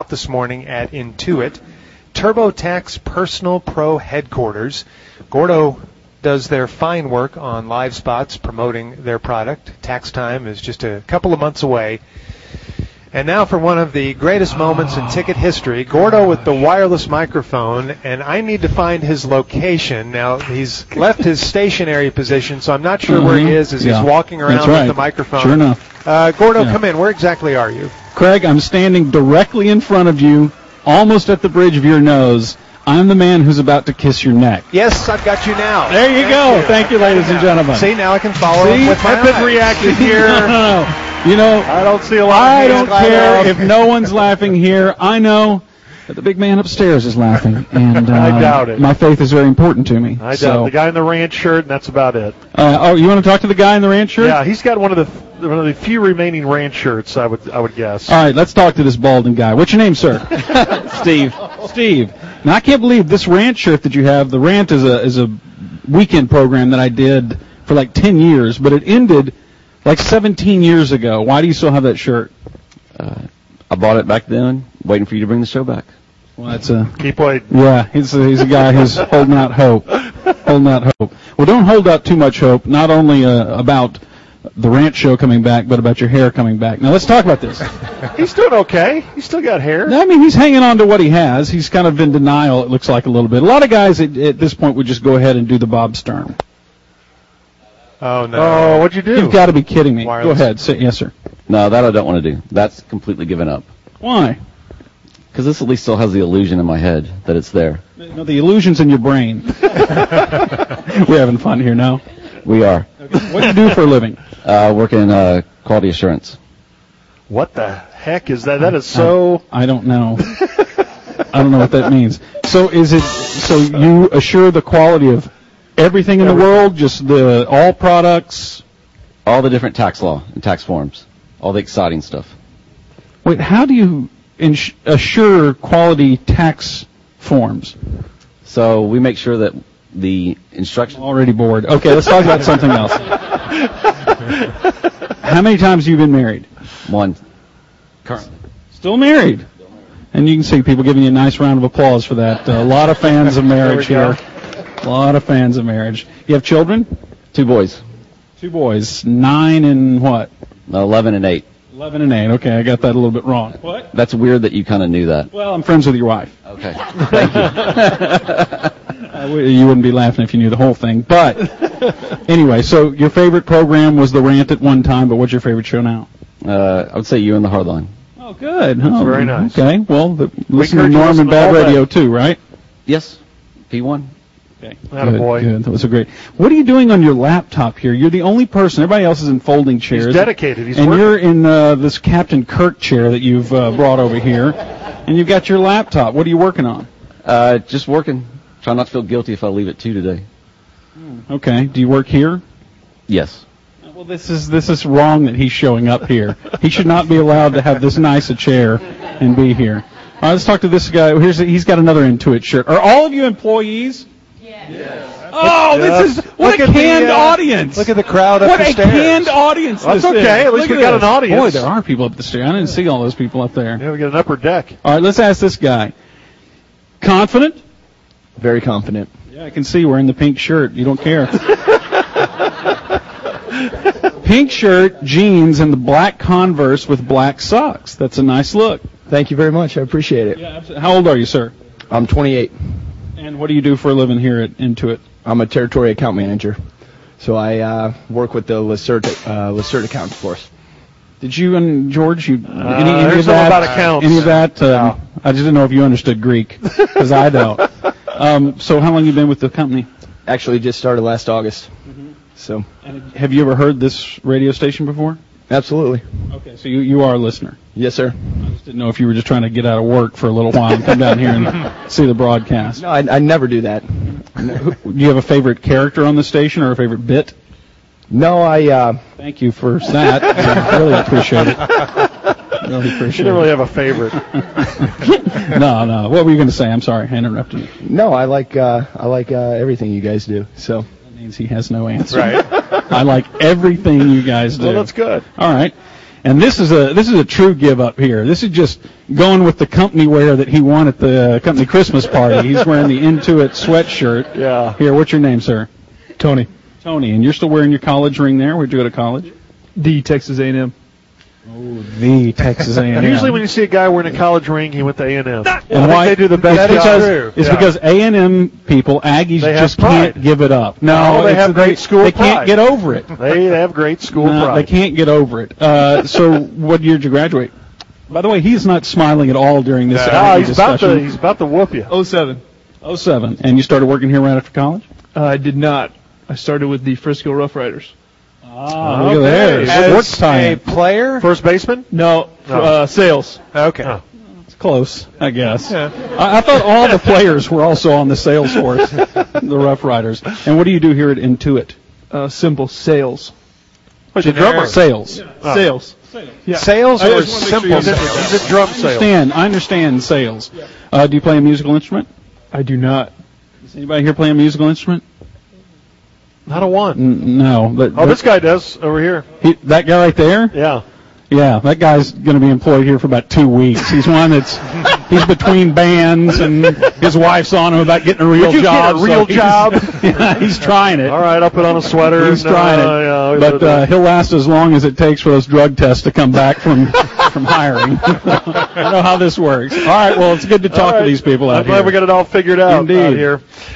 this morning at Intuit, TurboTax Personal Pro Headquarters. Gordo does their fine work on live spots promoting their product. Tax time is just a couple of months away. And now for one of the greatest moments in ticket history, Gordo with the wireless microphone, and I need to find his location. Now, he's left his stationary position, so I'm not sure where he is as he's walking around with the microphone. Sure enough. Gordo, come in. Where exactly are you? Craig, I'm standing directly in front of you, almost at the bridge of your nose. I'm the man who's about to kiss your neck. Yes, I've got you now. There you go. Thank you, ladies and gentlemen. See, now I can follow with my I've been reacting here. No. You know, I don't see a lot. I don't care if no one's laughing here. I know that the big man upstairs is laughing, and I doubt it. My faith is very important to me. I doubt it. The guy in the ranch shirt, and that's about it. You want to talk to the guy in the ranch shirt? Yeah, he's got one of the few remaining ranch shirts. I would guess. All right, let's talk to this balding guy. What's your name, sir? Steve. Steve. Now I can't believe this ranch shirt that you have. The Rant is a weekend program that I did for like 10 years, but it ended like 17 years ago. Why do you still have that shirt? I bought it back then, waiting for you to bring the show back. Well, that's a keep waiting. Yeah, he's a guy who's holding out hope. Holding out hope. Well, don't hold out too much hope. Not only about the ranch show coming back, but about your hair coming back. Now let's talk about this. He's doing okay. He's still got hair. I mean, he's hanging on to what he has. He's kind of in denial. It looks like a little bit. A lot of guys at this point would just go ahead and do the Bob Stern. Oh, no. Oh, what'd you do? You've got to be kidding me. Wireless. Go ahead. Yes, sir. No, that I don't want to do. That's completely given up. Why? Because this at least still has the illusion in my head that it's there. No, the illusion's in your brain. We're having fun here now. We are. Okay. What do you do for a living? Work in quality assurance. What the heck is that? That is so... I don't know. I don't know what that means. So you assure the quality of everything in the world, just all products? All the different tax law and tax forms. All the exciting stuff. Wait, how do you assure quality tax forms? So we make sure that the instructions... I'm already bored. Okay, let's talk about something else. How many times have you been married? One. Currently. Still married. And you can see people giving you a nice round of applause for that. A lot of fans of marriage here. A lot of fans of marriage. You have children? 2 boys. 2 boys. 9 and what? 11 and 8. 11 and 8. Okay, I got that a little bit wrong. What? That's weird that you kind of knew that. Well, I'm friends with your wife. Okay. Thank you. You wouldn't be laughing if you knew the whole thing. But anyway, so your favorite program was The Rant at one time, but what's your favorite show now? I would say You and the Hardline. Oh, good. That's very nice. Okay, well, listen to Norm and Bad Radio too, right? Yes. P1. Okay. Attaboy. Good. That was great. What are you doing on your laptop here? You're the only person. Everybody else is in folding chairs. He's dedicated. He's and working. You're in this Captain Kirk chair that you've brought over here, and you've got your laptop. What are you working on? Just working. Try not to feel guilty if I leave at 2 today. Okay. Do you work here? Yes. Well, this is wrong that he's showing up here. He should not be allowed to have this nice a chair and be here. All right, let's talk to this guy. He's got another Intuit shirt. Are all of you employees? Yes. Oh, this is what a canned audience! Look at the crowd up what the a stairs. canned audience! That's this okay. is. At least Look we got this. an audience. Boy, there are people up the stairs. I didn't see all those people up there. Yeah, we got an upper deck. All right, let's ask this guy. Confident? Very confident. Yeah, I can see wearing the pink shirt. You don't care. Pink shirt, jeans, and the black Converse with black socks. That's a nice look. Thank you very much. I appreciate it. Yeah, absolutely. How old are you, sir? I'm 28. And what do you do for a living here at Intuit? I'm a territory account manager. So I work with the Lacerte account force. Did you and George, any there's of that? about accounts. Any of that? No. I just didn't know if you understood Greek, because I don't. So how long have you been with the company? Actually, just started last August. So. And have you ever heard this radio station before? Absolutely. Okay, so you are a listener. Yes, sir. I just didn't know if you were just trying to get out of work for a little while and come down here and see the broadcast. No, I never do that. Do you have a favorite character on the station or a favorite bit? No, Thank you for that. I really appreciate it. Really appreciate You didn't really have a favorite. No. What were you going to say? I'm sorry, I interrupted you. No, I like everything you guys do. So. That means he has no answer. Right. I like everything you guys do. Well, that's good. All right. And this is a true give up here. This is just going with the company wear that he won at the company Christmas party. He's wearing the Intuit sweatshirt. Yeah. Here, what's your name, sir? Tony. Tony, and you're still wearing your college ring there? Where'd you go to college? The Texas A&M. Oh, the Texas A&M. Usually when you see a guy wearing a college ring, he went to A&M. And why they do the best job. It's because A&M people, Aggies, They just have pride. can't give it up. No, they have great school They pride. can't get over it. They have great school No, pride. they can't get over it. So what year did you graduate? By the way, he's not smiling at all during this Aggie he's about discussion. to whoop you. 07. 07. And you started working here right after college? I did not. I started with the Frisco Rough Riders. Ah, look at there. Sports As a time. player? First baseman? No, sales. Okay. Oh. It's close, I guess. I thought all the players were also on the sales force, the Rough Riders. And what do you do here at Intuit? Simple sales. What's your drummer? Sales. Sales. Yeah. Sales I or just wanna make sure simple you sales? He's a drum sales. I understand sales. Do you play a musical instrument? I do not. Does anybody here play a musical instrument? Not a one. No. But, This guy does over here. that guy right there? Yeah. Yeah, that guy's going to be employed here for about 2 weeks. He's one he's between bands, and his wife's on him about getting a real Would you job. get a real so job? He's trying it. All right, I'll put on a sweater. He's trying it. But he'll last as long as it takes for those drug tests to come back from hiring. I know how this works. All right, well, it's good to talk to these people out I'm here. glad we got it all figured out Indeed. out here.